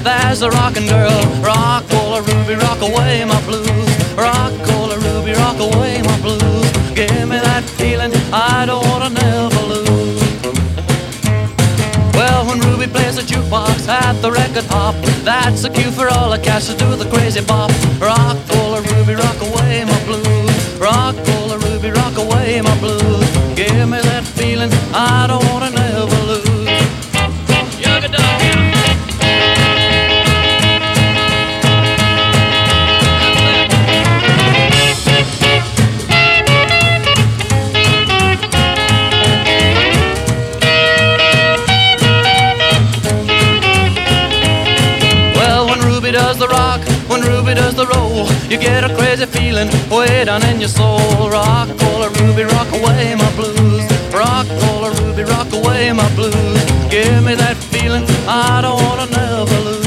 there's a rockin' girl. Rock-a-Cola Ruby, rock away my blues. Rock-a-Cola Ruby, rock away my blues. Give me that feeling I don't wanna never lose. Well, when Ruby plays the jukebox at the record hop, that's a cue for all the cats to do the crazy bop. Rock-a-Cola Ruby, rock away my blues. Rock-a-Cola Ruby, rock away my blues. Give me that feeling I don't wanna never lose. Does the rock, when Ruby does the roll, you get a crazy feeling way down in your soul. Rock-a-Cola Ruby, rock away my blues. Rock-a-Cola Ruby, rock away my blues. Give me that feeling I don't wanna never lose.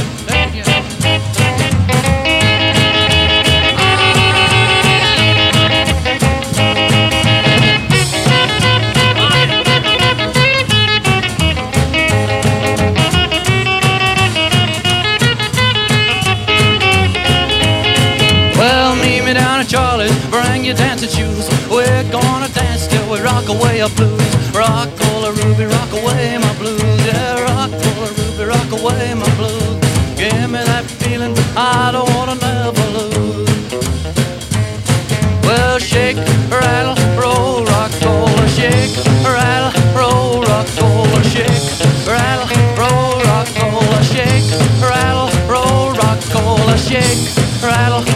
Charlie's, bring your dancing shoes. We're gonna dance till we rock away our blues. Rock-a-Cola Ruby, rock away my blues. Yeah, rock-a-Cola Ruby, rock away my blues. Give me that feeling I don't wanna never lose. Well, shake, rattle, roll, rock-a-Cola. Shake, rattle, roll, rock-a-Cola. Shake, rattle, roll, rock-a-Cola. Shake, rattle, roll, rock-a-Cola. Shake, rattle,